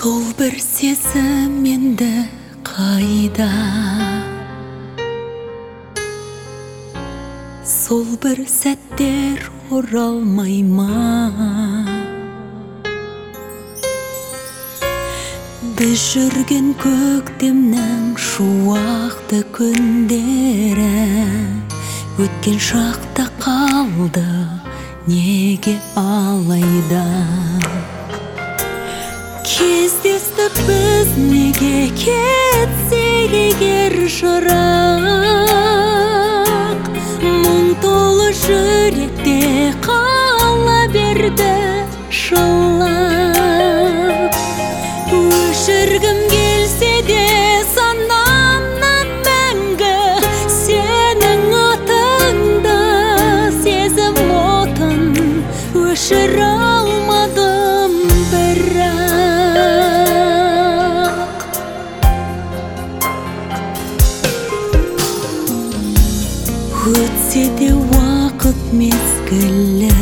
Сол бір сезім енді қайда, сол бір сәттер оралмай ма? Біз жүрген көктемнің шуақты күндері өткен шақта қалды неге алайда? Кездестік біз неге кетсек егер жырақ, мұң толы жүректе қала берді жылап. Өшіргім келсе де санамнан мәңгі сенің атыңды, сезім отын өшіре алмадым бірақ. Өтсе де уақыт мезгілі,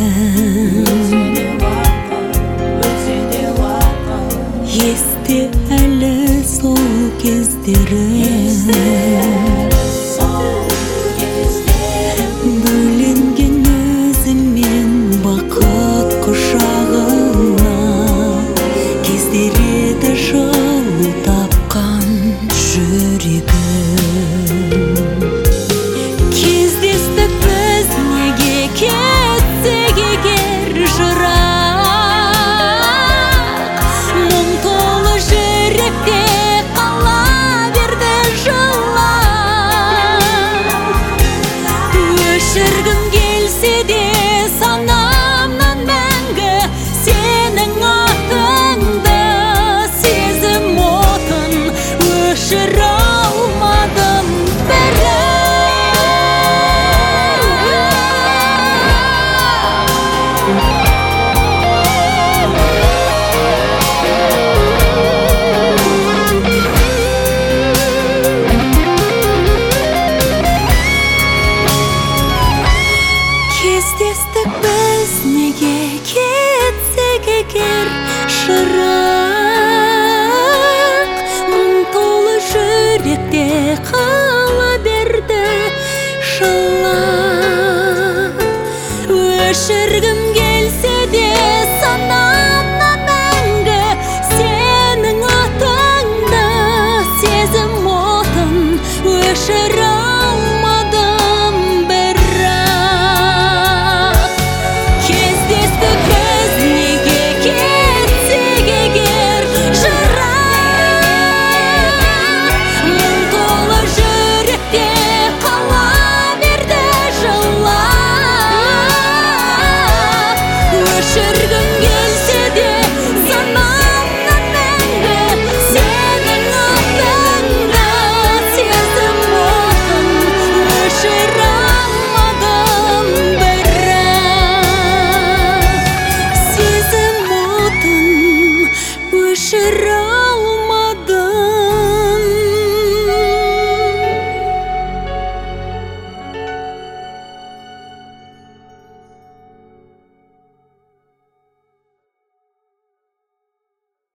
есте әлі сол кездері.